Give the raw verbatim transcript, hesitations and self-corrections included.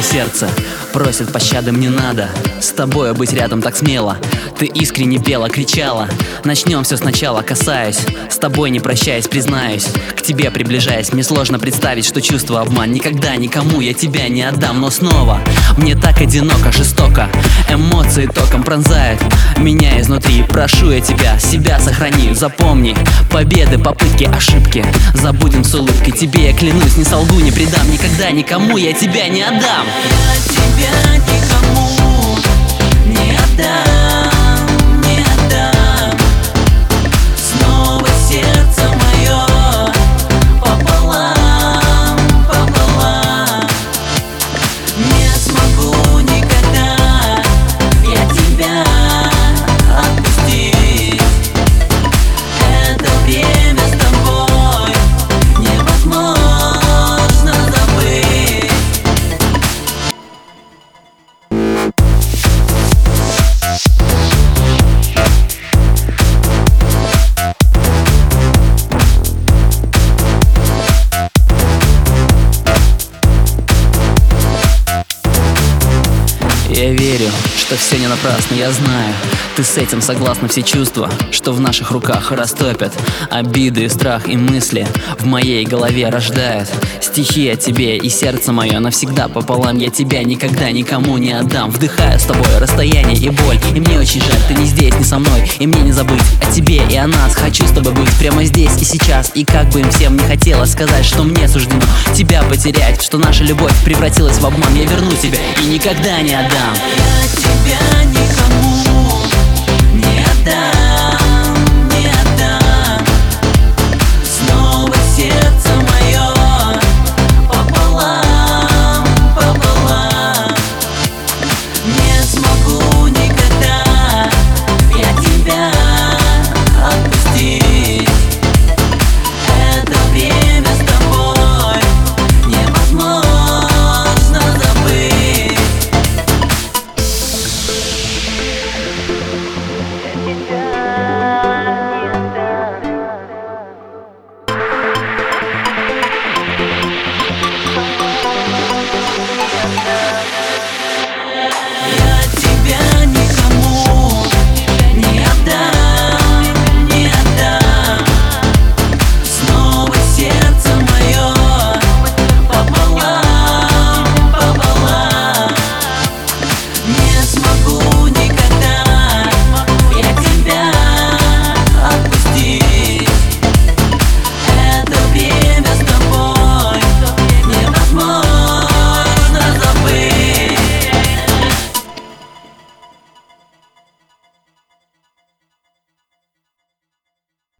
сердце просит пощады, мне надо с тобой быть рядом так смело. Ты искренне пела, кричала. Начнем все сначала, касаясь, с тобой не прощаясь, признаюсь. К тебе приближаясь, мне сложно представить, что чувство обман. Никогда никому я тебя не отдам. Но снова мне так одиноко, жестоко. Эмоции током пронзают меня изнутри. Прошу я тебя, себя сохрани. Запомни победы, попытки, ошибки. Забудем с улыбкой, тебе я клянусь, не солгу, не предам. Никогда никому я тебя не отдам. Я тебя никому не отдам, не отдам. Снова сердце мое пополам, пополам. Не смогу никогда я тебя отпустить. Это время с тобой невозможно забыть. Я верю, что все не напрасно, я знаю. Ты с этим согласна, все чувства, что в наших руках растопят. Обиды, страх и мысли в моей голове рождают стихи о тебе, и сердце мое навсегда пополам. Я тебя никогда никому не отдам. Вдыхаю с тобой расстояние и боль, и мне очень жаль, ты не здесь, не со мной. И мне не забыть о тебе и о нас. Хочу с тобой быть прямо здесь и сейчас. И как бы им всем не хотелось сказать, что мне суждено тебя потерять, что наша любовь превратилась в обман. Я верну тебя и никогда не отдам. Я тебя никому не отдам.